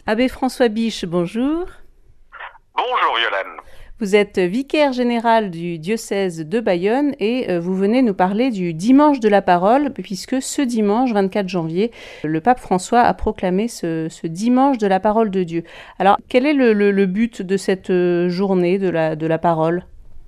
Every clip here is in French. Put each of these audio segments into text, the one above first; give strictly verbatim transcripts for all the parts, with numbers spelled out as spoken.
Abbé François Biche, bonjour. Bonjour Violaine. Vous êtes vicaire général du diocèse de Bayonne et euh, vous venez nous parler du dimanche de la parole, puisque ce dimanche, vingt-quatre janvier, le pape François a proclamé ce, ce dimanche de la parole de Dieu. Alors, quel est le, le, le but de cette journée de la, de la parole ?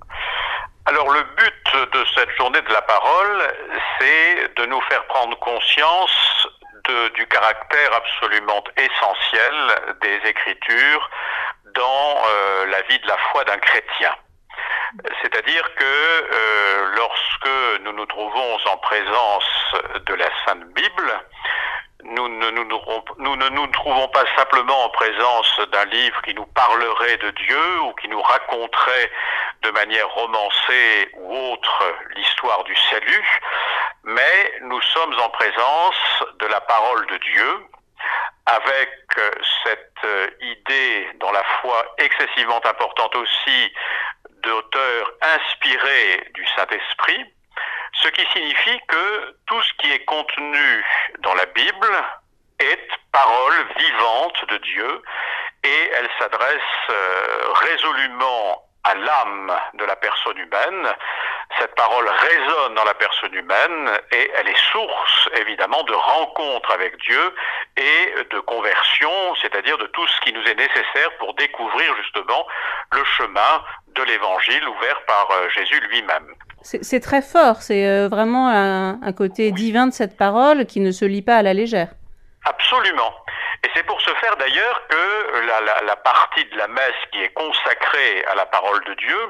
Alors le but de cette journée de la parole, c'est de nous faire prendre conscience de, du caractère absolument essentiel des Écritures dans euh, la vie de la foi d'un chrétien. C'est-à-dire que euh, lorsque nous nous trouvons en présence de la Sainte Bible, nous ne nous, nous ne nous trouvons pas simplement en présence d'un livre qui nous parlerait de Dieu ou qui nous raconterait de manière romancée ou autre l'histoire du salut, mais nous sommes en présence de la parole de Dieu, avec cette idée dans la foi excessivement importante aussi d'auteur inspiré du Saint-Esprit, ce qui signifie que tout ce qui est contenu dans la Bible est parole vivante de Dieu et elle s'adresse résolument à l'âme de la personne humaine. Cette parole résonne dans la personne humaine et elle est source évidemment de rencontre avec Dieu et de conversion, c'est-à-dire de tout ce qui nous est nécessaire pour découvrir justement le chemin de l'Évangile ouvert par Jésus lui-même. C'est, c'est très fort, c'est euh, vraiment un, un côté oui. divin de cette parole qui ne se lit pas à la légère. Absolument. Et c'est pour ce faire d'ailleurs que la, la, la partie de la messe qui est consacrée à la parole de Dieu,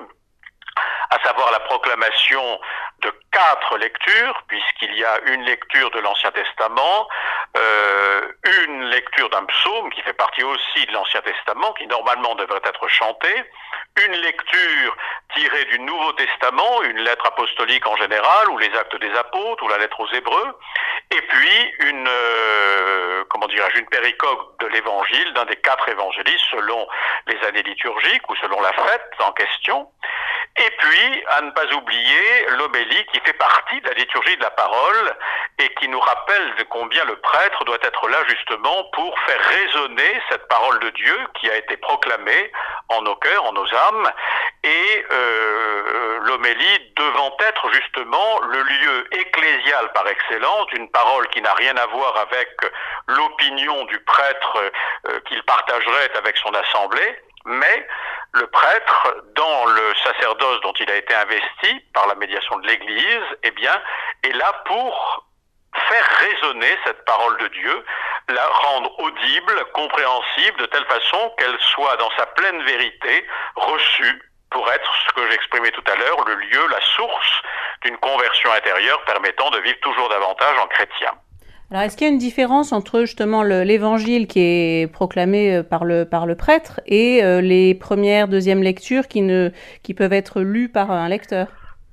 à savoir la proclamation de quatre lectures, puisqu'il y a une lecture de l'Ancien Testament, euh, une lecture d'un psaume qui fait partie aussi de l'Ancien Testament, qui normalement devrait être chanté, une lecture tirée du Nouveau Testament, une lettre apostolique en général, ou les Actes des Apôtres, ou la lettre aux Hébreux, et puis une, euh, comment dirais-je, une péricope de l'Évangile, d'un des quatre évangélistes, selon les années liturgiques, ou selon la fête en question. Et puis, à ne pas oublier l'homélie qui fait partie de la liturgie de la parole et qui nous rappelle de combien le prêtre doit être là justement pour faire résonner cette parole de Dieu qui a été proclamée en nos cœurs, en nos âmes, et euh, l'homélie devant être justement le lieu ecclésial par excellence, une parole qui n'a rien à voir avec l'opinion du prêtre euh, qu'il partagerait avec son assemblée, mais le prêtre, dans le sacerdoce dont il a été investi par la médiation de l'Église, eh bien, est là pour faire résonner cette parole de Dieu, la rendre audible, compréhensible, de telle façon qu'elle soit dans sa pleine vérité reçue pour être, ce que j'exprimais tout à l'heure, le lieu, la source d'une conversion intérieure permettant de vivre toujours davantage en chrétien. Alors, est-ce qu'il y a une différence entre justement le, l'évangile qui est proclamé par le, par le prêtre et euh, les premières, deuxièmes lectures qui, ne, qui peuvent être lues par un lecteur ?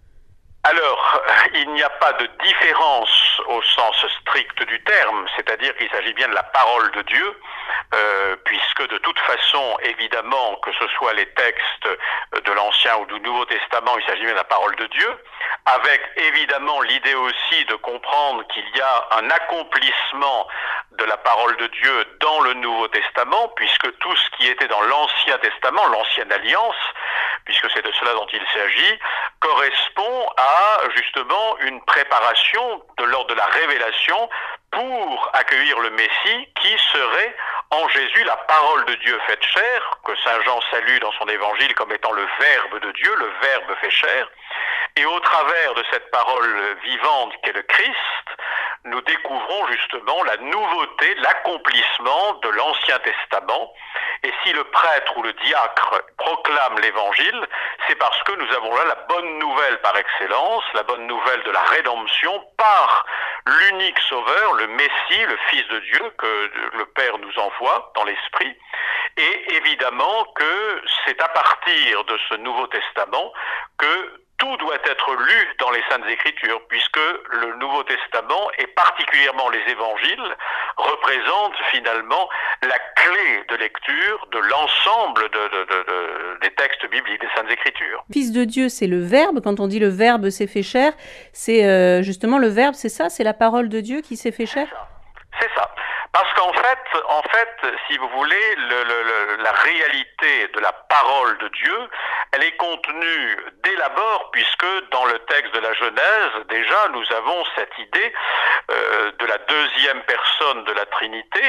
Alors, il n'y a pas de différence au sens strict du terme, c'est-à-dire qu'il s'agit bien de la parole de Dieu, euh, puisque de toute façon, évidemment, que ce soit les textes de l'Ancien ou du Nouveau Testament, il s'agit bien de la parole de Dieu, avec évidemment l'idée aussi de comprendre qu'il y a un accomplissement de la parole de Dieu dans le Nouveau Testament, puisque tout ce qui était dans l'Ancien Testament, l'Ancienne Alliance, puisque c'est de cela dont il s'agit, correspond à justement une préparation de l'ordre de la révélation pour accueillir le Messie qui serait en Jésus la parole de Dieu faite chair, que saint Jean salue dans son évangile comme étant le Verbe de Dieu, le Verbe fait chair. Et au travers de cette parole vivante qu'est le Christ, nous découvrons justement la nouveauté, l'accomplissement de l'Ancien Testament. Et si le prêtre ou le diacre proclame l'Évangile, c'est parce que nous avons là la bonne nouvelle par excellence, la bonne nouvelle de la rédemption par l'unique Sauveur, le Messie, le Fils de Dieu que le Père nous envoie dans l'Esprit. Et évidemment que c'est à partir de ce Nouveau Testament que tout doit être lu dans les Saintes Écritures, puisque le Nouveau Testament, et particulièrement les Évangiles, représentent finalement la clé de lecture de l'ensemble de, de, de, de, des textes bibliques, des Saintes Écritures. Fils de Dieu, c'est le Verbe. Quand on dit le Verbe s'est fait chair, c'est euh, justement le Verbe, c'est ça, c'est la parole de Dieu qui s'est fait chair. C'est ça. C'est ça. Parce qu'en fait, en fait, si vous voulez, le, le, le, la réalité de la parole de Dieu, elle est contenue dès l'abord, puisque dans le texte de la Genèse, déjà, nous avons cette idée euh, de la deuxième personne de la Trinité,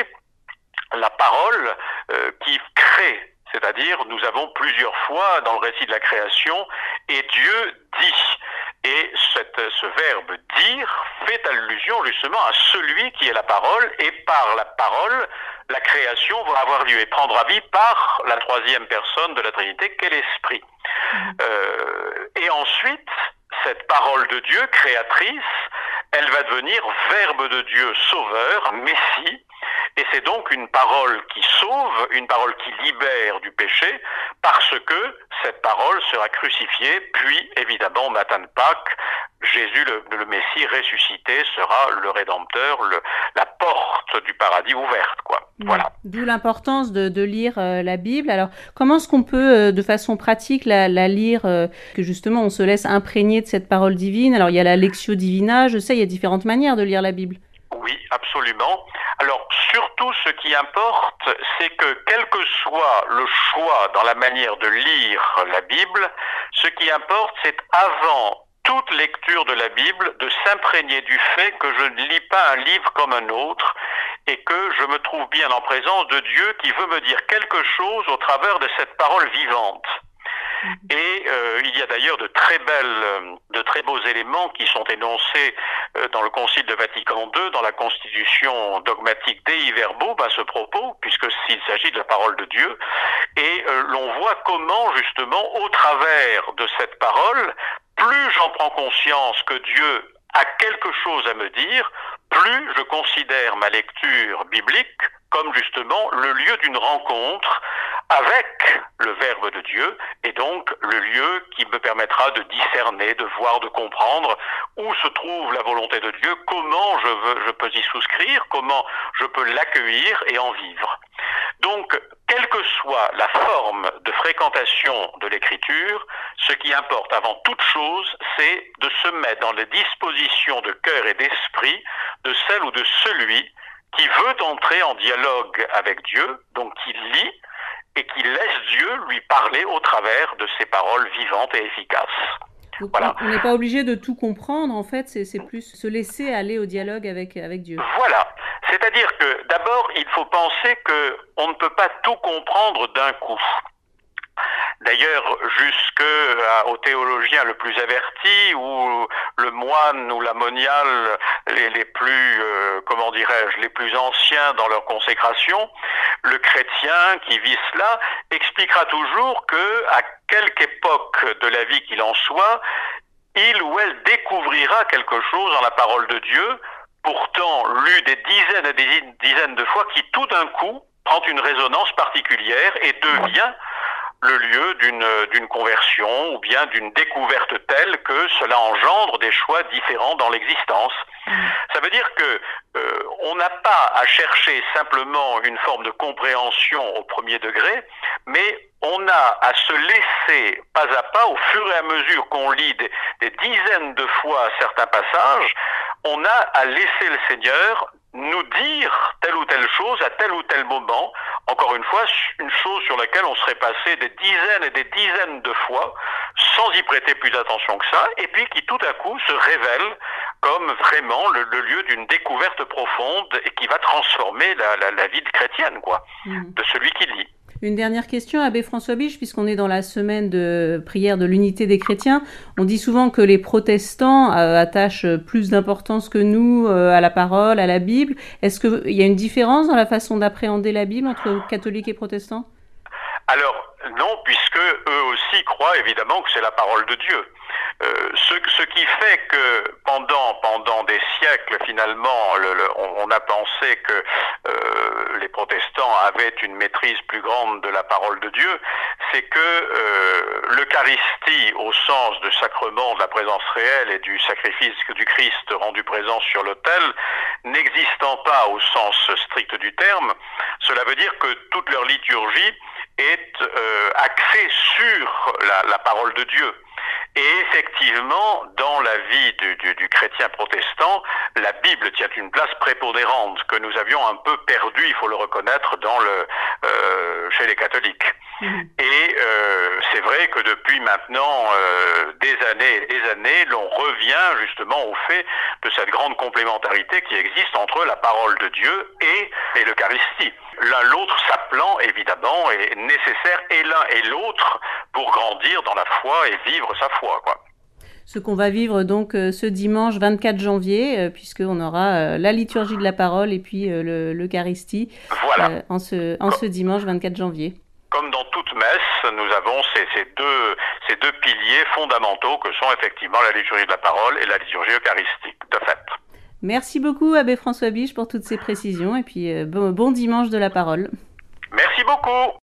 la parole euh, qui crée. C'est-à-dire, nous avons plusieurs fois dans le récit de la création, et Dieu dit. Et cette, ce verbe dire fait allusion justement à celui qui est la parole, et par la parole, la création va avoir lieu et prendra vie par la troisième personne de la Trinité, qu'est l'Esprit. Euh, et ensuite, cette parole de Dieu, créatrice, elle va devenir verbe de Dieu, sauveur, Messie. Et c'est donc une parole qui sauve, une parole qui libère du péché, parce que cette parole sera crucifiée, puis évidemment au matin de Pâques, Jésus le, le Messie ressuscité sera le Rédempteur, le, la porte du paradis ouverte, quoi. Voilà. D'où l'importance de, de lire euh, la Bible. Alors, comment est-ce qu'on peut, euh, de façon pratique, la, la lire, euh, que justement on se laisse imprégner de cette parole divine? Alors, il y a la Lectio Divina, je sais, il y a différentes manières de lire la Bible. Oui, absolument. Alors, surtout, ce qui importe, c'est que quel que soit le choix dans la manière de lire la Bible, ce qui importe, c'est avant toute lecture de la Bible, de s'imprégner du fait que je ne lis pas un livre comme un autre et que je me trouve bien en présence de Dieu qui veut me dire quelque chose au travers de cette parole vivante. Et euh, il y a d'ailleurs de très belles, de très beaux éléments qui sont énoncés euh, dans le Concile de Vatican deux, dans la Constitution dogmatique Dei Verbo, à ce propos, puisque s'il s'agit de la parole de Dieu. Et euh, l'on voit comment, justement, au travers de cette parole, plus j'en prends conscience que Dieu a quelque chose à me dire, plus je considère ma lecture biblique comme justement le lieu d'une rencontre avec le Verbe de Dieu, et donc le lieu qui me permettra de discerner, de voir, de comprendre où se trouve la volonté de Dieu, comment je, veux, je peux y souscrire, comment je peux l'accueillir et en vivre. Donc, quelle que soit la forme de fréquentation de l'écriture, ce qui importe avant toute chose, c'est de se mettre dans les dispositions de cœur et d'esprit de celle ou de celui qui veut entrer en dialogue avec Dieu, donc qui lit et qui laisse Dieu lui parler au travers de ses paroles vivantes et efficaces. Donc, voilà. On n'est pas obligé de tout comprendre, en fait, c'est, c'est plus se laisser aller au dialogue avec, avec Dieu. Voilà. C'est-à-dire que d'abord, il faut penser qu'on ne peut pas tout comprendre d'un coup. D'ailleurs, jusque au théologien le plus averti, ou le moine ou la moniale les, les plus, euh, comment dirais-je, les plus anciens dans leur consécration, le chrétien qui vit cela expliquera toujours que, à quelque époque de la vie qu'il en soit, il ou elle découvrira quelque chose dans la parole de Dieu, pourtant lu des dizaines et des dizaines de fois, qui tout d'un coup prend une résonance particulière et devient le lieu d'une, d'une conversion ou bien d'une découverte telle que cela engendre des choix différents dans l'existence. Ça veut dire que euh, on n'a pas à chercher simplement une forme de compréhension au premier degré, mais on a à se laisser pas à pas, au fur et à mesure qu'on lit des, des dizaines de fois certains passages, on a à laisser le Seigneur nous dire telle ou telle chose à tel ou tel moment, encore une fois, une chose sur laquelle on serait passé des dizaines et des dizaines de fois sans y prêter plus attention que ça, et puis qui tout à coup se révèle comme vraiment le, le lieu d'une découverte profonde et qui va transformer la, la, la vie de chrétienne, quoi, mmh. de celui qui lit. Une dernière question, abbé François Biche, puisqu'on est dans la semaine de prière de l'unité des chrétiens. On dit souvent que les protestants euh, attachent plus d'importance que nous euh, à la parole, à la Bible. Est-ce qu'il y a une différence dans la façon d'appréhender la Bible entre catholiques et protestants ? Alors, non, puisque eux aussi croient évidemment que c'est la parole de Dieu. Euh, ce, ce qui fait que pendant pendant des siècles, finalement, le, le, on, on a pensé que euh, les protestants avaient une maîtrise plus grande de la parole de Dieu, c'est que euh, l'Eucharistie, au sens de sacrement de la présence réelle et du sacrifice du Christ rendu présent sur l'autel, n'existant pas au sens strict du terme, cela veut dire que toute leur liturgie est euh, axée sur la, la parole de Dieu. Et effectivement, dans la vie du, du, du chrétien protestant, la Bible tient une place prépondérante que nous avions un peu perdue, il faut le reconnaître, dans le, euh, chez les catholiques. Mmh. Et euh, c'est vrai que depuis maintenant euh, des années et des années, l'on revient justement au fait de cette grande complémentarité qui existe entre la parole de Dieu et, et l'Eucharistie. L'un l'autre s'appelant, évidemment, est nécessaire et l'un et l'autre pour grandir dans la foi et vivre sa foi, quoi. Ce qu'on va vivre donc euh, ce dimanche vingt-quatre janvier, euh, puisqu'on aura euh, la liturgie de la parole et puis euh, le, l'Eucharistie voilà. euh, en, ce, en ce dimanche vingt-quatre janvier. Comme dans toute messe, nous avons ces, ces, deux, ces deux piliers fondamentaux que sont effectivement la liturgie de la parole et la liturgie eucharistique, de fait. Merci beaucoup, abbé François Biche, pour toutes ces précisions et puis euh, bon, bon dimanche de la parole. Merci beaucoup.